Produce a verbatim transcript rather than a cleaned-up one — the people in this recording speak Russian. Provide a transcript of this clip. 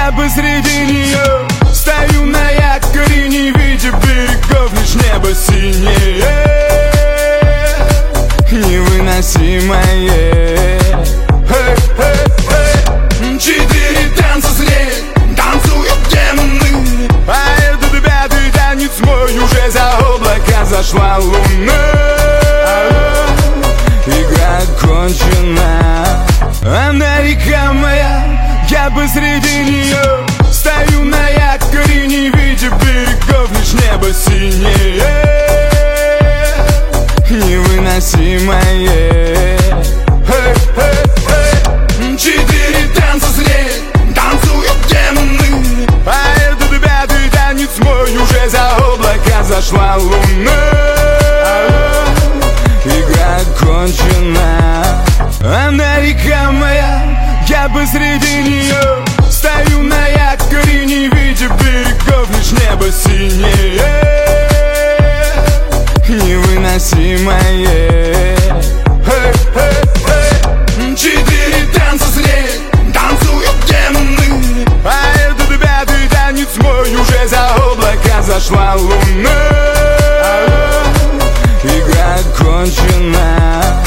Я посреди нее стою на якоре, не видя берегов, лишь небо синее, невыносимое. Hey, hey, hey. Четыре танца с ней танцуют демоны, а этот пятый танец мой, уже за облака зашла луна. Игра кончена, она река моя, я посреди нее стою на якоре, не видя берегов, лишь небо синее, невыносимое. Hey, hey, hey. Четыре танца с ней танцуют демоны, а этот пятый танец мой, уже за облака зашла луна. Игра кончена, она река моя, я посреди нее стою на якоре, не видя берегов, лишь небо синее, невыносимое. Hey, hey, hey. Четыре танца с ней танцуют демоны, а этот пятый танец мой, уже за облака зашла луна. Игра кончена.